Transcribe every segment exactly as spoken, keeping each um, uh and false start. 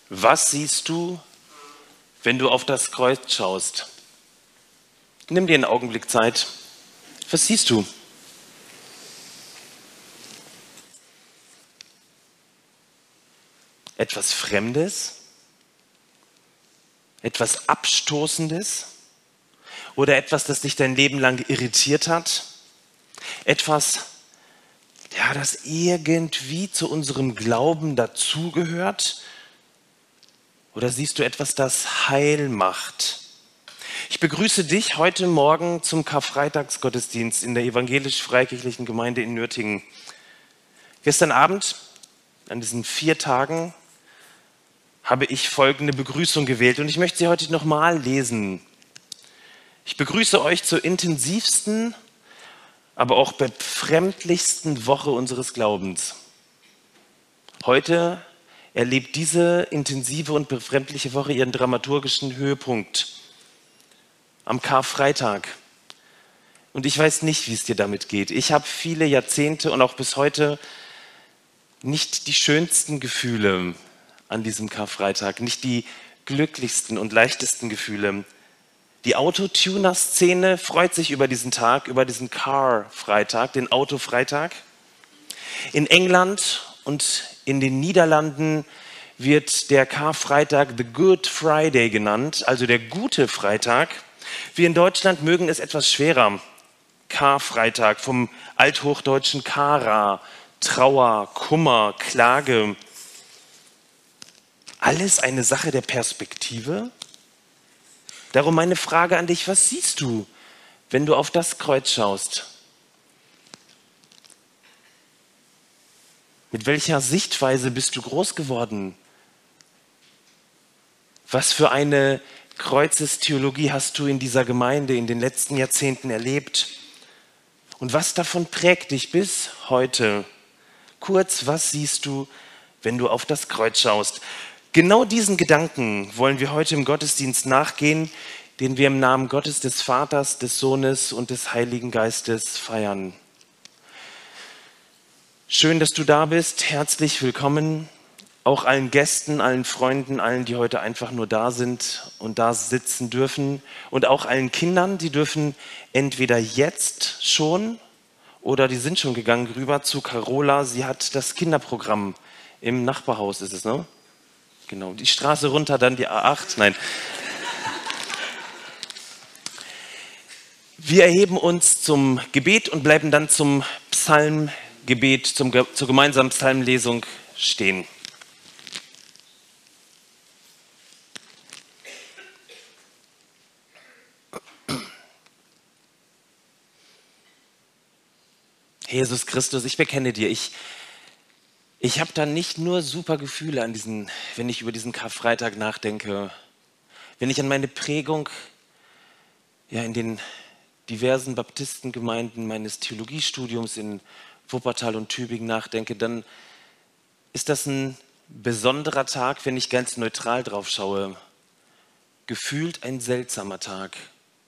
Was siehst du, wenn du auf das Kreuz schaust? Nimm dir einen Augenblick Zeit. Was siehst du? Etwas Fremdes? Etwas Abstoßendes? Oder etwas, das dich dein Leben lang irritiert hat? Etwas, ja, das irgendwie zu unserem Glauben dazugehört? Oder siehst du etwas, das Heil macht? Ich begrüße dich heute Morgen zum Karfreitagsgottesdienst in der evangelisch-freikirchlichen Gemeinde in Nürtingen. Gestern Abend, an diesen vier Tagen, habe ich folgende Begrüßung gewählt und ich möchte sie heute nochmal lesen. Ich begrüße euch zur intensivsten, aber auch befremdlichsten Woche unseres Glaubens. Heute erlebt diese intensive und befremdliche Woche ihren dramaturgischen Höhepunkt am Karfreitag. Und ich weiß nicht, wie es dir damit geht. Ich habe viele Jahrzehnte und auch bis heute nicht die schönsten Gefühle an diesem Karfreitag, nicht die glücklichsten und leichtesten Gefühle. Die Autotuner-Szene freut sich über diesen Tag, über diesen Car-Freitag, den Autofreitag. In England und in den Niederlanden wird der Karfreitag The Good Friday genannt, also der gute Freitag. Wir in Deutschland mögen es etwas schwerer. Karfreitag, vom althochdeutschen Kara, Trauer, Kummer, Klage. Alles eine Sache der Perspektive? Darum meine Frage an dich, was siehst du, wenn du auf das Kreuz schaust? Mit welcher Sichtweise bist du groß geworden? Was für eine Kreuzestheologie hast du in dieser Gemeinde in den letzten Jahrzehnten erlebt? Und was davon prägt dich bis heute? Kurz, was siehst du, wenn du auf das Kreuz schaust? Genau diesen Gedanken wollen wir heute im Gottesdienst nachgehen, den wir im Namen Gottes, des Vaters, des Sohnes und des Heiligen Geistes feiern. Schön, dass du da bist. Herzlich willkommen. Auch allen Gästen, allen Freunden, allen, die heute einfach nur da sind und da sitzen dürfen. Und auch allen Kindern, die dürfen entweder jetzt schon oder die sind schon gegangen rüber zu Carola. Sie hat das Kinderprogramm im Nachbarhaus, ist es, ne? Genau, die Straße runter, dann die A acht. Nein. Wir erheben uns zum Gebet und bleiben dann zum Psalmgebet, zum, zur gemeinsamen Psalmlesung stehen. Jesus Christus, ich bekenne dir, ich, ich habe da nicht nur super Gefühle an diesen, wenn ich über diesen Karfreitag nachdenke, wenn ich an meine Prägung ja, in den diversen Baptistengemeinden meines Theologiestudiums in Wuppertal und Tübingen nachdenke, dann ist das ein besonderer Tag, wenn ich ganz neutral drauf schaue. Gefühlt ein seltsamer Tag.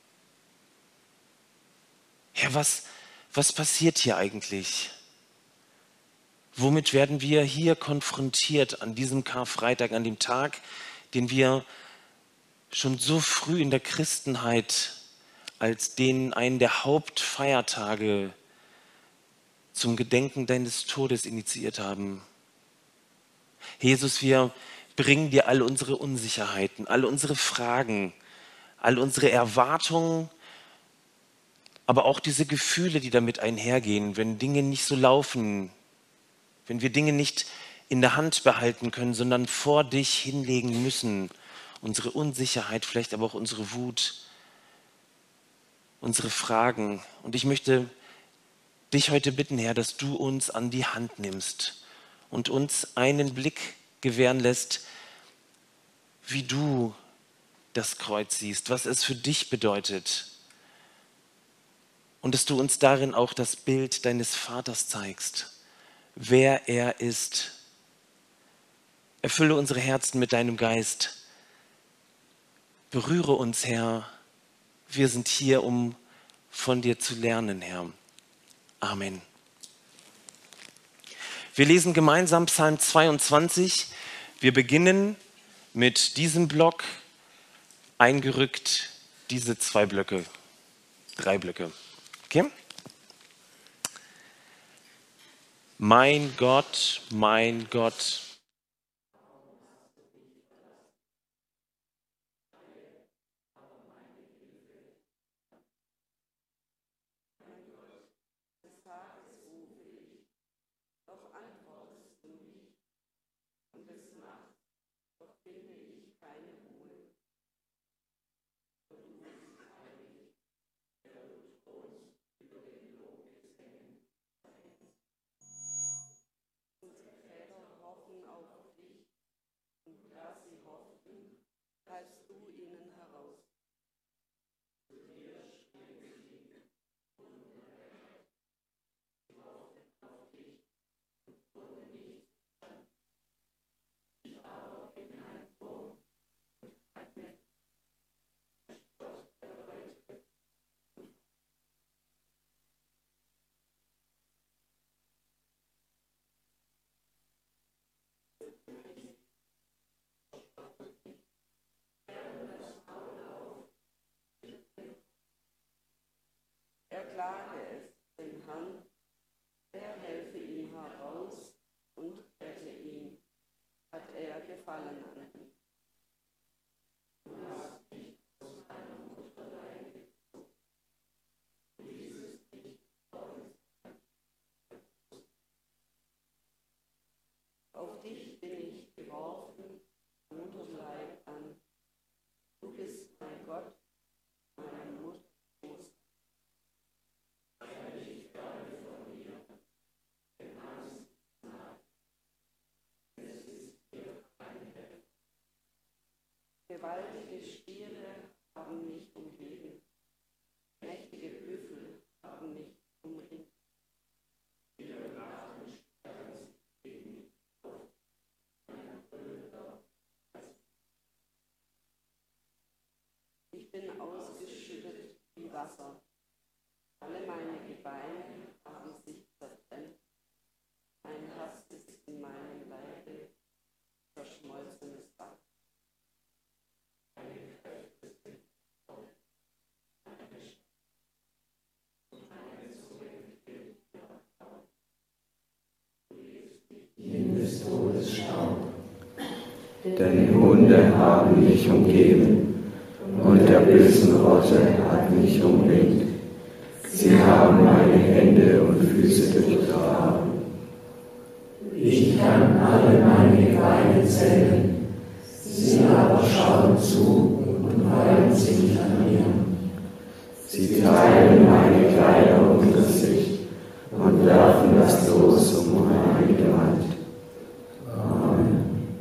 Ja, was, was passiert hier eigentlich? Womit werden wir hier konfrontiert an diesem Karfreitag, an dem Tag, den wir schon so früh in der Christenheit als den einen der Hauptfeiertage zum Gedenken deines Todes initiiert haben? Jesus, wir bringen dir all unsere Unsicherheiten, all unsere Fragen, all unsere Erwartungen, aber auch diese Gefühle, die damit einhergehen, wenn Dinge nicht so laufen, wenn wir Dinge nicht in der Hand behalten können, sondern vor dich hinlegen müssen. Unsere Unsicherheit, vielleicht aber auch unsere Wut, unsere Fragen. Und ich möchte dich heute bitten, Herr, dass du uns an die Hand nimmst und uns einen Blick gewähren lässt, wie du das Kreuz siehst, was es für dich bedeutet. Und dass du uns darin auch das Bild deines Vaters zeigst, wer er ist. Erfülle unsere Herzen mit deinem Geist. Berühre uns, Herr. Wir sind hier, um von dir zu lernen, Herr. Amen. Wir lesen gemeinsam Psalm zweiundzwanzig. Wir beginnen mit diesem Block eingerückt, diese zwei Blöcke, drei Blöcke. Okay? Mein Gott, mein Gott. Er klage es dem Herrn, er helfe ihm heraus und rette ihn, hat er Gefallen an ihm. Auf dich bin ich geworfen, Mutterleib an. Du bist mein Gott, meine Mutter. Gewaltige Stiere haben mich umgeben, mächtige Büffel haben mich umringt. Ich bin ausgeschüttet wie Wasser, alle meine Gebeine haben sich zertrennt, mein Hass ist in meinem Leibe verschmolzenes Bach. Des Todes Staub. Denn Hunde haben mich umgeben und der bösen Rotte hat mich umringt. Sie haben meine Hände und Füße durchgraben. Ich kann alle meine Gebeine zählen, sie aber schauen zu und reiben sich an mir. Sie teilen meine Kleider unter sich und werfen das Los um meine Gewalt. Amen.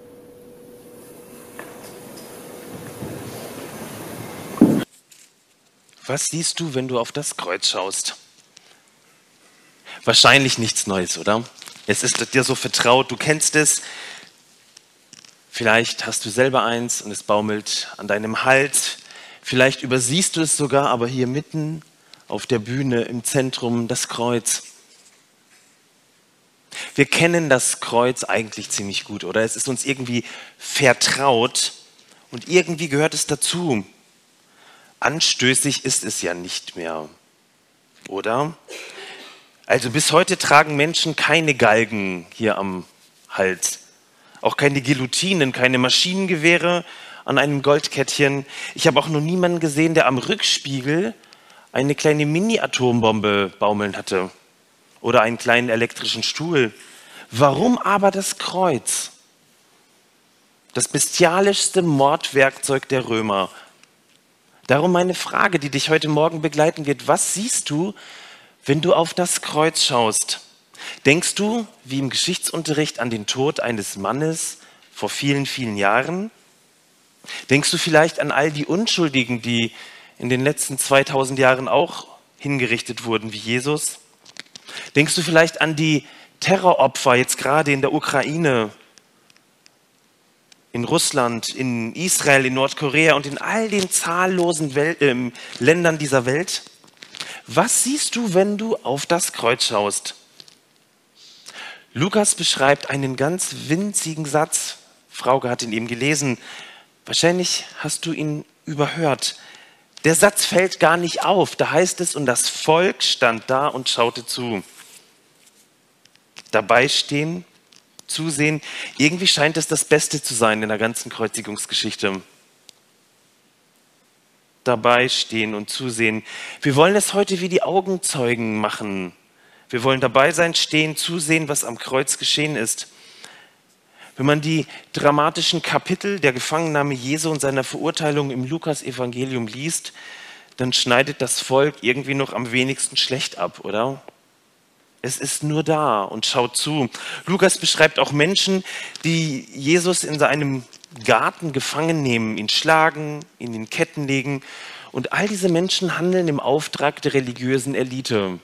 Was siehst du, wenn du auf das Kreuz schaust? Wahrscheinlich nichts Neues, oder? Es ist dir so vertraut, du kennst es. Vielleicht hast du selber eins und es baumelt an deinem Hals. Vielleicht übersiehst du es sogar, aber hier mitten auf der Bühne im Zentrum das Kreuz. Wir kennen das Kreuz eigentlich ziemlich gut, oder? Es ist uns irgendwie vertraut und irgendwie gehört es dazu. Anstößig ist es ja nicht mehr, oder? Also bis heute tragen Menschen keine Galgen hier am Hals. Auch keine Guillotinen, keine Maschinengewehre an einem Goldkettchen. Ich habe auch noch niemanden gesehen, der am Rückspiegel eine kleine Mini-Atombombe baumeln hatte. Oder einen kleinen elektrischen Stuhl. Warum aber das Kreuz? Das bestialischste Mordwerkzeug der Römer. Darum meine Frage, die dich heute Morgen begleiten wird. Was siehst du, wenn du auf das Kreuz schaust? Denkst du, wie im Geschichtsunterricht, an den Tod eines Mannes vor vielen, vielen Jahren? Denkst du vielleicht an all die Unschuldigen, die in den letzten zweitausend Jahren auch hingerichtet wurden wie Jesus? Denkst du vielleicht an die Terroropfer jetzt gerade in der Ukraine, in Russland, in Israel, in Nordkorea und in all den zahllosen Wel- äh, Ländern dieser Welt? Was siehst du, wenn du auf das Kreuz schaust? Lukas beschreibt einen ganz winzigen Satz, Frauke hat ihn eben gelesen. Wahrscheinlich hast du ihn überhört. Der Satz fällt gar nicht auf. Da heißt es, und das Volk stand da und schaute zu. Dabei stehen, zusehen. Irgendwie scheint es das Beste zu sein in der ganzen Kreuzigungsgeschichte. Dabei stehen und zusehen. Wir wollen es heute wie die Augenzeugen machen. Wir wollen dabei sein, stehen, zusehen, was am Kreuz geschehen ist. Wenn man die dramatischen Kapitel der Gefangennahme Jesu und seiner Verurteilung im Lukas-Evangelium liest, dann schneidet das Volk irgendwie noch am wenigsten schlecht ab, oder? Es ist nur da und schaut zu. Lukas beschreibt auch Menschen, die Jesus in seinem Garten gefangen nehmen, ihn schlagen, ihn in Ketten legen. Und all diese Menschen handeln im Auftrag der religiösen Elite.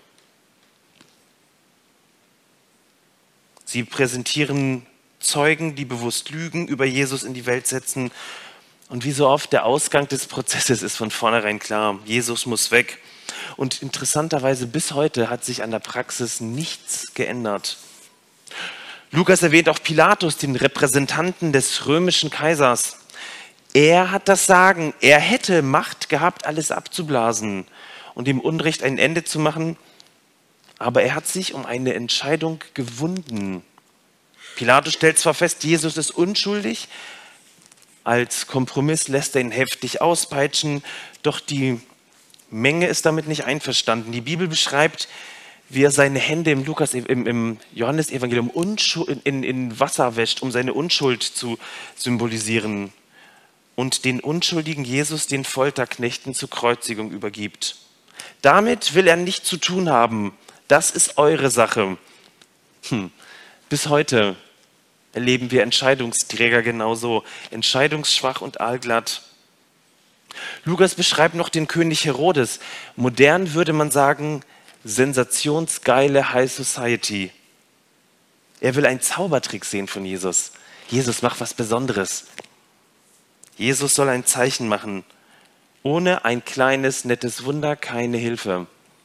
Sie präsentieren Zeugen, die bewusst Lügen über Jesus in die Welt setzen. Und wie so oft, der Ausgang des Prozesses ist von vornherein klar. Jesus muss weg. Und interessanterweise bis heute hat sich an der Praxis nichts geändert. Lukas erwähnt auch Pilatus, den Repräsentanten des römischen Kaisers. Er hat das Sagen. Er hätte Macht gehabt, alles abzublasen und dem Unrecht ein Ende zu machen. Aber er hat sich um eine Entscheidung gewunden. Pilatus stellt zwar fest, Jesus ist unschuldig, als Kompromiss lässt er ihn heftig auspeitschen, doch die Menge ist damit nicht einverstanden. Die Bibel beschreibt, wie er seine Hände im, Lukas, im, im Johannesevangelium in, in Wasser wäscht, um seine Unschuld zu symbolisieren und den unschuldigen Jesus den Folterknechten zur Kreuzigung übergibt. Damit will er nichts zu tun haben. Das ist eure Sache. Hm. Bis heute erleben wir Entscheidungsträger genauso, entscheidungsschwach und aalglatt. Lukas beschreibt noch den König Herodes. Modern würde man sagen, sensationsgeile High Society. Er will einen Zaubertrick sehen von Jesus. Jesus, mach was Besonderes. Jesus soll ein Zeichen machen. Ohne ein kleines, nettes Wunder keine Hilfe.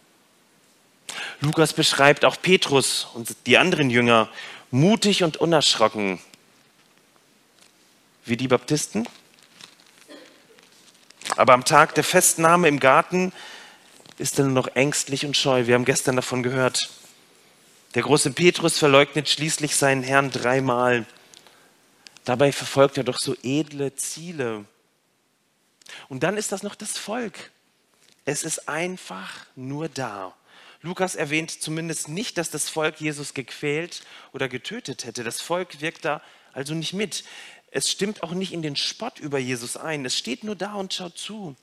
Lukas beschreibt auch Petrus und die anderen Jünger mutig und unerschrocken. Wie die Baptisten. Aber am Tag der Festnahme im Garten ist er nur noch ängstlich und scheu. Wir haben gestern davon gehört. Der große Petrus verleugnet schließlich seinen Herrn dreimal. Dabei verfolgt er doch so edle Ziele. Und dann ist das noch das Volk. Es ist einfach nur da. Lukas erwähnt zumindest nicht, dass das Volk Jesus gequält oder getötet hätte. Das Volk wirkt da also nicht mit. Es stimmt auch nicht in den Spott über Jesus ein. Es steht nur da und schaut zu.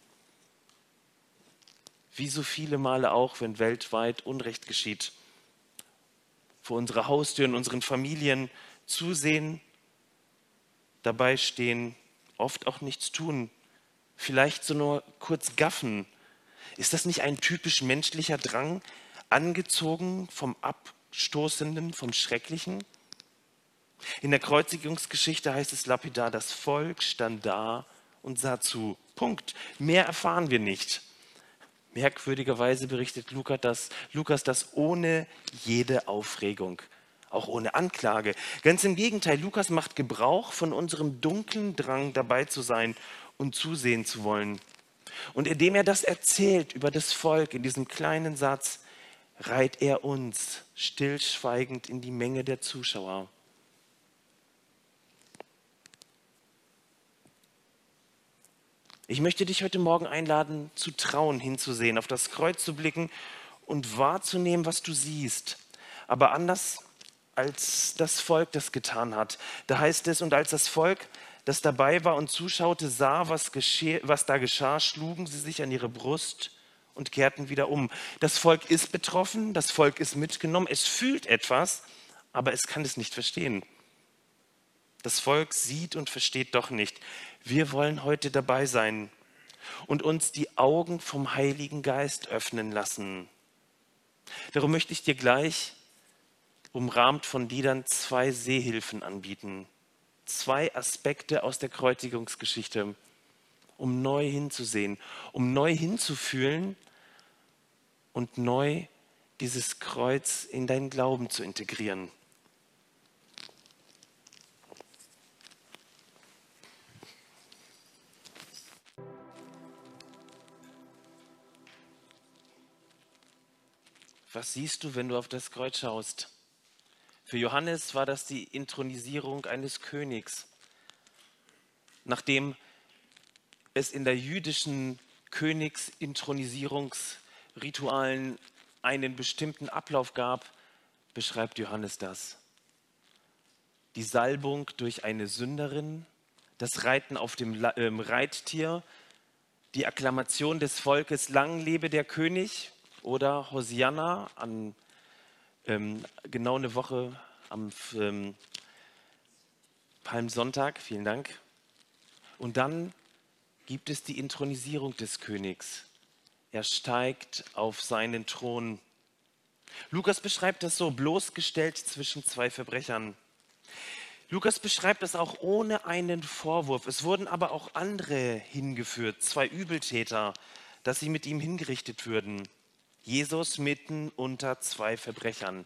Wie so viele Male auch, wenn weltweit Unrecht geschieht. Vor unserer Haustür, in unseren Familien zusehen, dabei stehen, oft auch nichts tun. Vielleicht so nur kurz gaffen. Ist das nicht ein typisch menschlicher Drang, angezogen vom Abstoßenden, vom Schrecklichen? In der Kreuzigungsgeschichte heißt es lapidar, das Volk stand da und sah zu. Punkt. Mehr erfahren wir nicht. Merkwürdigerweise berichtet Lukas das, Lukas das ohne jede Aufregung, auch ohne Anklage. Ganz im Gegenteil, Lukas macht Gebrauch von unserem dunklen Drang, dabei zu sein und zusehen zu wollen. Und indem er das erzählt über das Volk in diesem kleinen Satz, reiht er uns stillschweigend in die Menge der Zuschauer. Ich möchte dich heute Morgen einladen, zu trauen, hinzusehen, auf das Kreuz zu blicken und wahrzunehmen, was du siehst. Aber anders als das Volk das getan hat. Da heißt es, und als das Volk, das dabei war und zuschaute, sah, was, gesche- was da geschah, schlugen sie sich an ihre Brust und kehrten wieder um. Das Volk ist betroffen, das Volk ist mitgenommen, es fühlt etwas, aber es kann es nicht verstehen. Das Volk sieht und versteht doch nicht. Wir wollen heute dabei sein und uns die Augen vom Heiligen Geist öffnen lassen. Darum möchte ich dir gleich, umrahmt von Liedern, zwei Sehhilfen anbieten. Zwei Aspekte aus der Kreuzigungsgeschichte, um neu hinzusehen, um neu hinzufühlen und neu dieses Kreuz in deinen Glauben zu integrieren. was siehst du, wenn du auf das Kreuz schaust? Für Johannes war das die Inthronisierung eines Königs. Nachdem es in der jüdischen Königsinthronisierungsritualen einen bestimmten Ablauf gab, beschreibt Johannes das. Die Salbung durch eine Sünderin, das Reiten auf dem ähm, Reittier, die Akklamation des Volkes, lang lebe der König, oder Hosianna, an ähm, genau eine Woche am ähm, Palmsonntag, vielen Dank. Und dann gibt es die Inthronisierung des Königs. Er steigt auf seinen Thron. Lukas beschreibt das so, bloßgestellt zwischen zwei Verbrechern. Lukas beschreibt das auch ohne einen Vorwurf. Es wurden aber auch andere hingeführt, zwei Übeltäter, dass sie mit ihm hingerichtet würden. Jesus mitten unter zwei Verbrechern.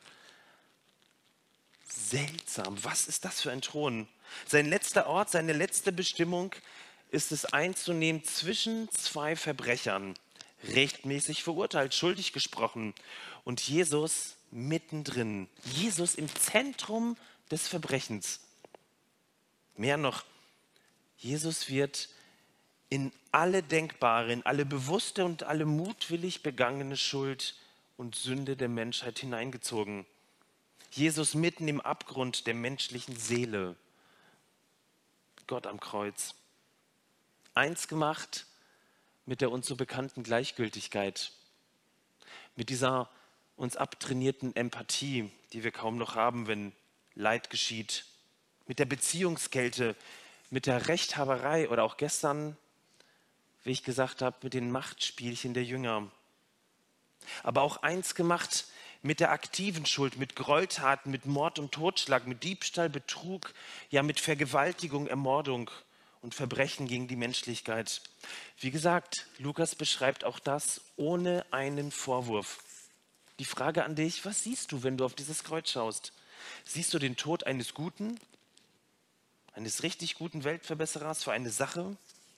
Seltsam, was ist das für ein Thron? Sein letzter Ort, seine letzte Bestimmung ist es einzunehmen zwischen zwei Verbrechern, rechtmäßig verurteilt, schuldig gesprochen. Und Jesus mittendrin, Jesus im Zentrum des Verbrechens. Mehr noch, Jesus wird in alle denkbare, in alle bewusste und alle mutwillig begangene Schuld und Sünde der Menschheit hineingezogen. Jesus mitten im Abgrund der menschlichen Seele. Gott am Kreuz. Eins gemacht mit der uns so bekannten Gleichgültigkeit, mit dieser uns abtrainierten Empathie, die wir kaum noch haben, wenn Leid geschieht, mit der Beziehungskälte, mit der Rechthaberei oder auch gestern, wie ich gesagt habe, mit den Machtspielchen der Jünger. Aber auch eins gemacht mit der aktiven Schuld, mit Gräueltaten, mit Mord und Totschlag, mit Diebstahl, Betrug, ja mit Vergewaltigung, Ermordung und Verbrechen gegen die Menschlichkeit. Wie gesagt, Lukas beschreibt auch das ohne einen Vorwurf. Die Frage an dich, was siehst du, wenn du auf dieses Kreuz schaust? Siehst du den Tod eines Guten, eines richtig guten Weltverbesserers für eine Sache?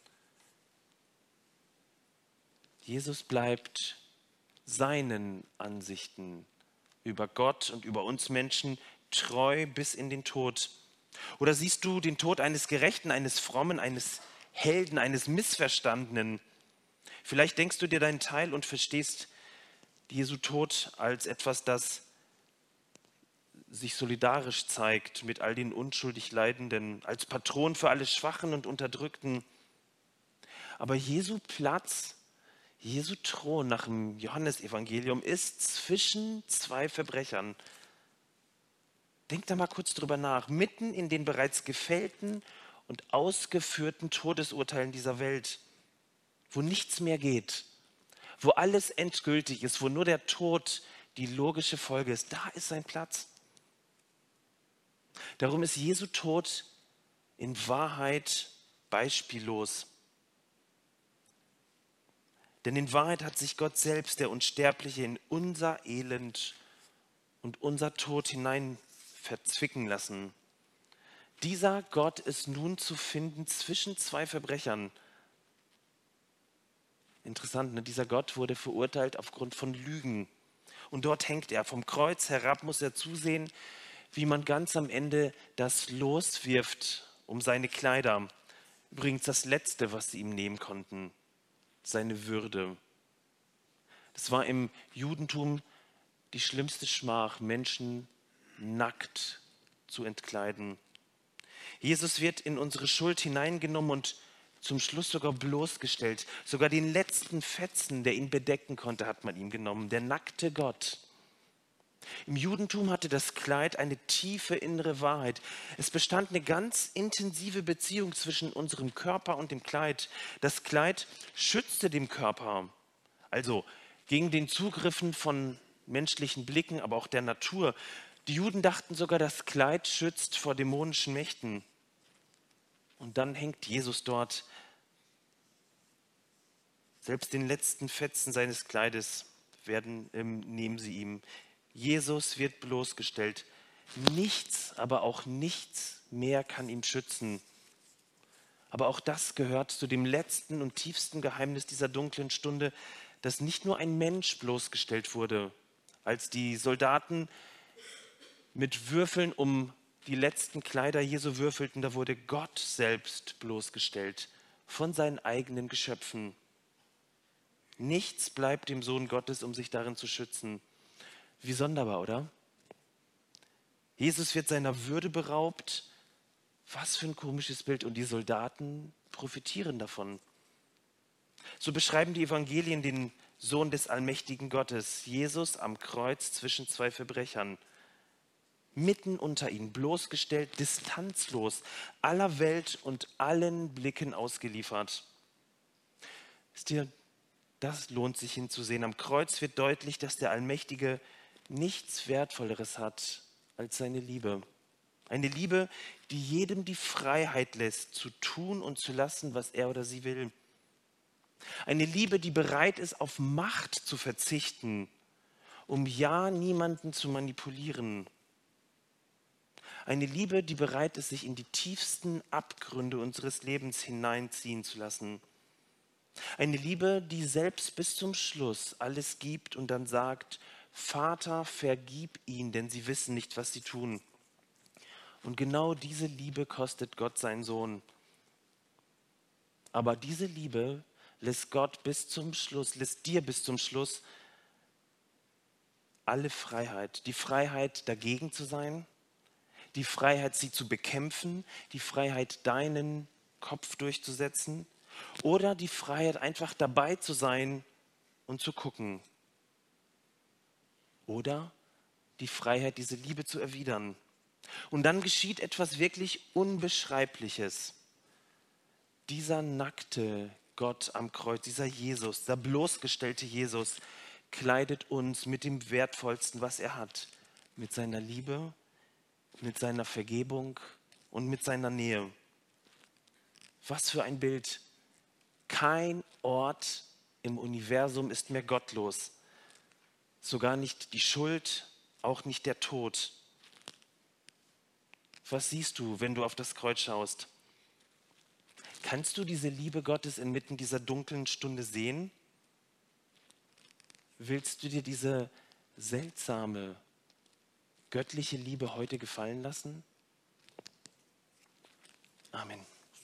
Jesus bleibt seinen Ansichten über Gott und über uns Menschen treu bis in den Tod. Oder siehst du den Tod eines Gerechten, eines Frommen, eines Helden, eines Missverstandenen? Vielleicht denkst du dir deinen Teil und verstehst Jesu Tod als etwas, das sich solidarisch zeigt mit all den unschuldig Leidenden, als Patron für alle Schwachen und Unterdrückten. Aber Jesu Platz, Jesu Thron nach dem Johannesevangelium ist zwischen zwei Verbrechern. Denk da mal kurz drüber nach. Mitten in den bereits gefällten und ausgeführten Todesurteilen dieser Welt, wo nichts mehr geht, wo alles endgültig ist, wo nur der Tod die logische Folge ist, da ist sein Platz. Darum ist Jesu Tod in Wahrheit beispiellos. Denn in Wahrheit hat sich Gott selbst, der Unsterbliche, in unser Elend und unser Tod hinein verzwicken lassen. Dieser Gott ist nun zu finden zwischen zwei Verbrechern. Interessant, ne? Dieser Gott wurde verurteilt aufgrund von Lügen. Und dort hängt er. Vom Kreuz herab muss er zusehen, wie man ganz am Ende das loswirft um seine Kleider. Übrigens das Letzte, was sie ihm nehmen konnten, seine Würde. Das war im Judentum die schlimmste Schmach, Menschen nackt zu entkleiden. Jesus wird in unsere Schuld hineingenommen und zum Schluss sogar bloßgestellt. Sogar den letzten Fetzen, der ihn bedecken konnte, hat man ihm genommen. Der nackte Gott. Im Judentum hatte das Kleid eine tiefe innere Wahrheit. Es bestand eine ganz intensive Beziehung zwischen unserem Körper und dem Kleid. Das Kleid schützte den Körper, also gegen den Zugriffen von menschlichen Blicken, aber auch der Natur. Die Juden dachten sogar, das Kleid schützt vor dämonischen Mächten. Und dann hängt Jesus dort. Selbst den letzten Fetzen seines Kleides werden, ähm, nehmen sie ihm. Jesus wird bloßgestellt. Nichts, aber auch nichts mehr kann ihn schützen. Aber auch das gehört zu dem letzten und tiefsten Geheimnis dieser dunklen Stunde, dass nicht nur ein Mensch bloßgestellt wurde, Als die Soldaten mit Würfeln um die letzten Kleider Jesu würfelten, da wurde Gott selbst bloßgestellt von seinen eigenen Geschöpfen. Nichts bleibt dem Sohn Gottes, um sich darin zu schützen. Wie sonderbar, oder? Jesus wird seiner Würde beraubt. Was für ein komisches Bild. Und die Soldaten profitieren davon. So beschreiben die Evangelien den Sohn des allmächtigen Gottes, Jesus am Kreuz zwischen zwei Verbrechern. Mitten unter ihnen, bloßgestellt, distanzlos, aller Welt und allen Blicken ausgeliefert. Wisst ihr, das lohnt sich hinzusehen. Am Kreuz wird deutlich, dass der Allmächtige nichts Wertvolleres hat als seine Liebe. Eine Liebe, die jedem die Freiheit lässt, zu tun und zu lassen, was er oder sie will. Eine Liebe, die bereit ist, auf Macht zu verzichten, um ja niemanden zu manipulieren. Eine Liebe, die bereit ist, sich in die tiefsten Abgründe unseres Lebens hineinziehen zu lassen. Eine Liebe, die selbst bis zum Schluss alles gibt und dann sagt, Vater, vergib ihnen, denn sie wissen nicht, was sie tun. Und genau diese Liebe kostet Gott seinen Sohn. Aber diese Liebe lässt Gott bis zum Schluss, lässt dir bis zum Schluss alle Freiheit. Die Freiheit, dagegen zu sein, die Freiheit, sie zu bekämpfen, die Freiheit, deinen Kopf durchzusetzen oder die Freiheit, einfach dabei zu sein und zu gucken. Oder die Freiheit, diese Liebe zu erwidern. Und dann geschieht etwas wirklich Unbeschreibliches. Dieser nackte Gott am Kreuz, dieser Jesus, der bloßgestellte Jesus, kleidet uns mit dem Wertvollsten, was er hat, mit seiner Liebe, mit seiner Vergebung und mit seiner Nähe. Was für ein Bild. Kein Ort im Universum ist mehr gottlos. Sogar nicht die Schuld, auch nicht der Tod. Was siehst du, wenn du auf das Kreuz schaust? Kannst du diese Liebe Gottes inmitten dieser dunklen Stunde sehen? Willst du dir diese seltsame, göttliche Liebe heute gefallen lassen? Amen.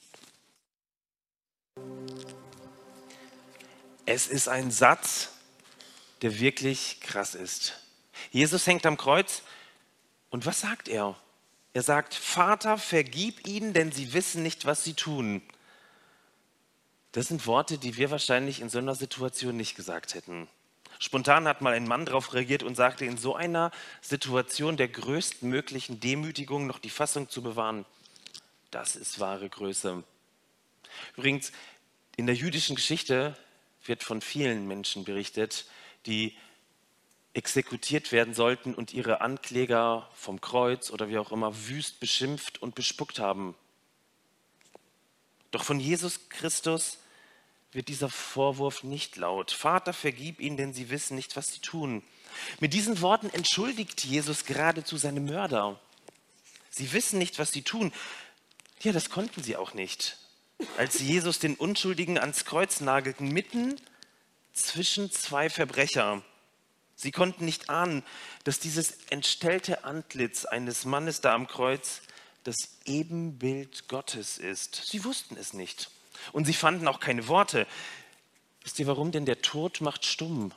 Es ist ein Satz, der wirklich krass ist. Jesus hängt am Kreuz und was sagt er? Er sagt, Vater, vergib ihnen, denn sie wissen nicht, was sie tun. Das sind Worte, die wir wahrscheinlich in so einer Situation nicht gesagt hätten. Spontan hat mal ein Mann darauf reagiert und sagte, in so einer Situation der größtmöglichen Demütigung noch die Fassung zu bewahren, das ist wahre Größe. Übrigens, in der jüdischen Geschichte wird von vielen Menschen berichtet, die exekutiert werden sollten und ihre Ankläger vom Kreuz oder wie auch immer wüst beschimpft und bespuckt haben. Doch von Jesus Christus wird dieser Vorwurf nicht laut. Vater, vergib ihnen, denn sie wissen nicht, was sie tun. Mit diesen Worten entschuldigt Jesus geradezu seine Mörder. Sie wissen nicht, was sie tun. Ja, das konnten sie auch nicht. Als sie Jesus den Unschuldigen ans Kreuz nagelten, mitten zwischen zwei Verbrecher. Sie konnten nicht ahnen, dass dieses entstellte Antlitz eines Mannes da am Kreuz das Ebenbild Gottes ist. Sie wussten es nicht. Und sie fanden auch keine Worte. Wisst ihr warum? Denn der Tod macht stumm.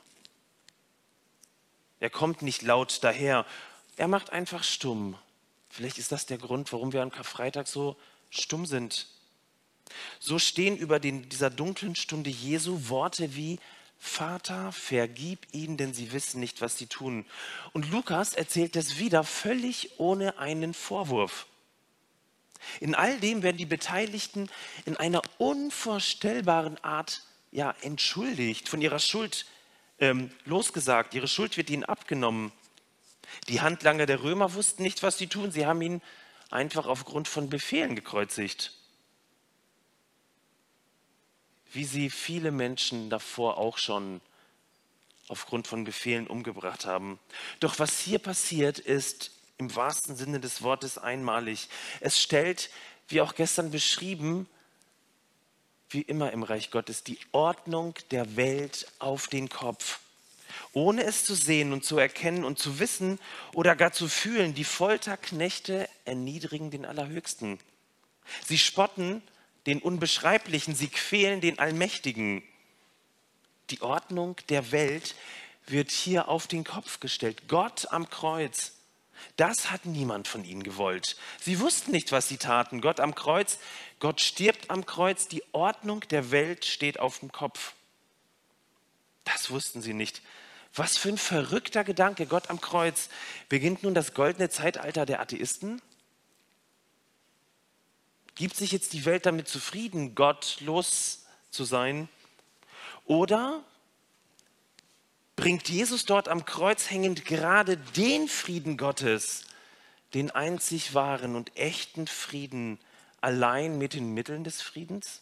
Er kommt nicht laut daher. Er macht einfach stumm. Vielleicht ist das der Grund, warum wir am Karfreitag so stumm sind. So stehen über den, dieser dunklen Stunde Jesu Worte wie Vater, vergib ihnen, denn sie wissen nicht, was sie tun. Und Lukas erzählt das wieder völlig ohne einen Vorwurf. In all dem werden die Beteiligten in einer unvorstellbaren Art ja, entschuldigt, von ihrer Schuld ähm, losgesagt. Ihre Schuld wird ihnen abgenommen. Die Handlanger der Römer wussten nicht, was sie tun. Sie haben ihn einfach aufgrund von Befehlen gekreuzigt. Wie sie viele Menschen davor auch schon aufgrund von Befehlen umgebracht haben. Doch was hier passiert, ist im wahrsten Sinne des Wortes einmalig. Es stellt, wie auch gestern beschrieben, wie immer im Reich Gottes, die Ordnung der Welt auf den Kopf. ohne es zu sehen und zu erkennen und zu wissen oder gar zu fühlen. Die Folterknechte erniedrigen den Allerhöchsten. Sie spotten den Unbeschreiblichen, sie quälen den Allmächtigen. Die Ordnung der Welt wird hier auf den Kopf gestellt. Gott am Kreuz, das hat niemand von ihnen gewollt. Sie wussten nicht, was sie taten. Gott am Kreuz, Gott stirbt am Kreuz, die Ordnung der Welt steht auf dem Kopf. Das wussten sie nicht. Was für ein verrückter Gedanke, Gott am Kreuz. Beginnt nun das goldene Zeitalter der Atheisten? Gibt sich jetzt die Welt damit zufrieden, gottlos zu sein? Oder bringt Jesus dort am Kreuz hängend gerade den Frieden Gottes, den einzig wahren und echten Frieden, allein mit den Mitteln des Friedens?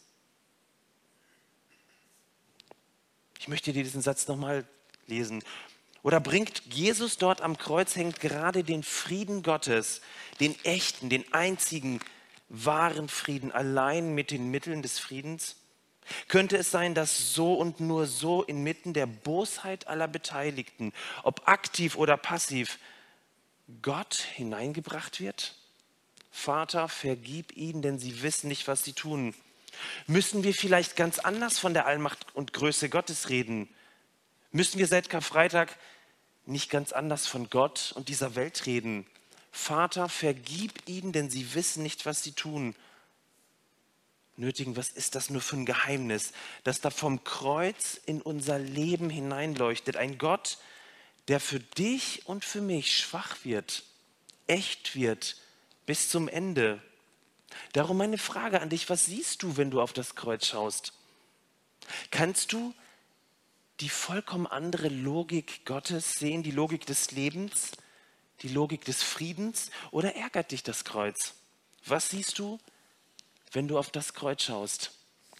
Ich möchte dir diesen Satz nochmal lesen. Oder bringt Jesus dort am Kreuz hängend gerade den Frieden Gottes, den echten, den einzigen, wahren Frieden, allein mit den Mitteln des Friedens? Könnte es sein, dass so und nur so inmitten der Bosheit aller Beteiligten, ob aktiv oder passiv, Gott hineingebracht wird? Vater, vergib ihnen, denn sie wissen nicht, was sie tun. Müssen wir vielleicht ganz anders von der Allmacht und Größe Gottes reden? Müssen wir seit Karfreitag nicht ganz anders von Gott und dieser Welt reden? Vater, vergib ihnen, denn sie wissen nicht, was sie tun. Nötigen, was ist das nur für ein Geheimnis, das da vom Kreuz in unser Leben hineinleuchtet? Ein Gott, der für dich und für mich schwach wird, echt wird, bis zum Ende. Darum meine Frage an dich, was siehst du, wenn du auf das Kreuz schaust? Kannst du die vollkommen andere Logik Gottes sehen, die Logik des Lebens, die Logik des Friedens, oder ärgert dich das Kreuz? Was siehst du, wenn du auf das Kreuz schaust?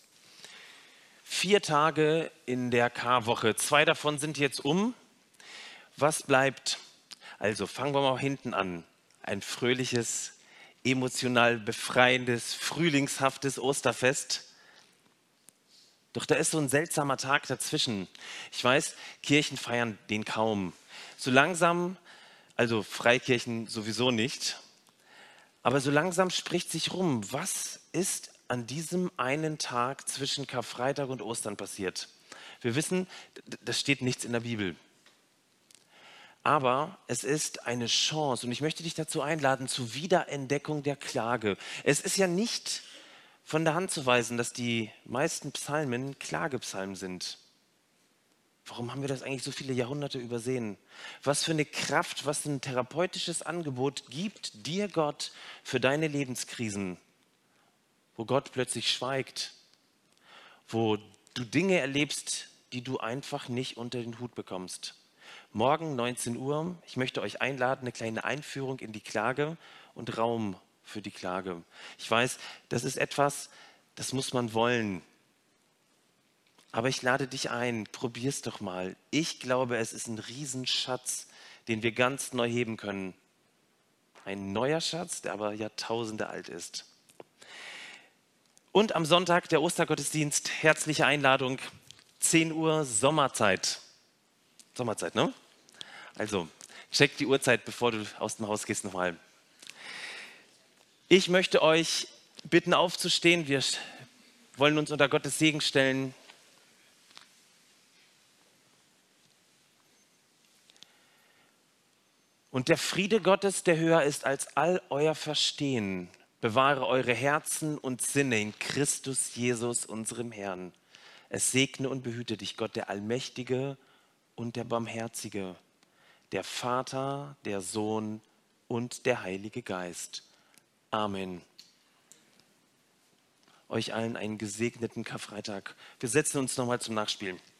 Vier Tage in der Karwoche, zwei davon sind jetzt um. Was bleibt? Also fangen wir mal hinten an. Ein fröhliches, emotional befreiendes, frühlingshaftes Osterfest. Doch da ist so ein seltsamer Tag dazwischen. Ich weiß, Kirchen feiern den kaum. So langsam, also Freikirchen sowieso nicht, aber so langsam spricht sich rum, was ist an diesem einen Tag zwischen Karfreitag und Ostern passiert. Wir wissen, das steht nichts in der Bibel. Aber es ist eine Chance und ich möchte dich dazu einladen zur Wiederentdeckung der Klage. Es ist ja nicht von der Hand zu weisen, dass die meisten Psalmen Klagepsalmen sind. Warum haben wir das eigentlich so viele Jahrhunderte übersehen? Was für eine Kraft, was ein therapeutisches Angebot gibt dir Gott für deine Lebenskrisen, wo Gott plötzlich schweigt, wo du Dinge erlebst, die du einfach nicht unter den Hut bekommst. Morgen neunzehn Uhr, ich möchte euch einladen, eine kleine Einführung in die Klage und Raum für die Klage. Ich weiß, das ist etwas, das muss man wollen. Aber ich lade dich ein, probier's doch mal. Ich glaube, es ist ein Riesenschatz, den wir ganz neu heben können. Ein neuer Schatz, der aber Jahrtausende alt ist. Und am Sonntag der Ostergottesdienst, herzliche Einladung, zehn Uhr Sommerzeit. Sommerzeit, ne? Also, check die Uhrzeit, bevor du aus dem Haus gehst, nochmal. Ich möchte euch bitten, aufzustehen. Wir wollen uns unter Gottes Segen stellen. Und der Friede Gottes, der höher ist als all euer Verstehen, bewahre eure Herzen und Sinne in Christus Jesus, unserem Herrn. Es segne und behüte dich Gott, der Allmächtige und der Barmherzige, der Vater, der Sohn und der Heilige Geist. Amen. Euch allen einen gesegneten Karfreitag. Wir setzen uns nochmal zum Nachspielen.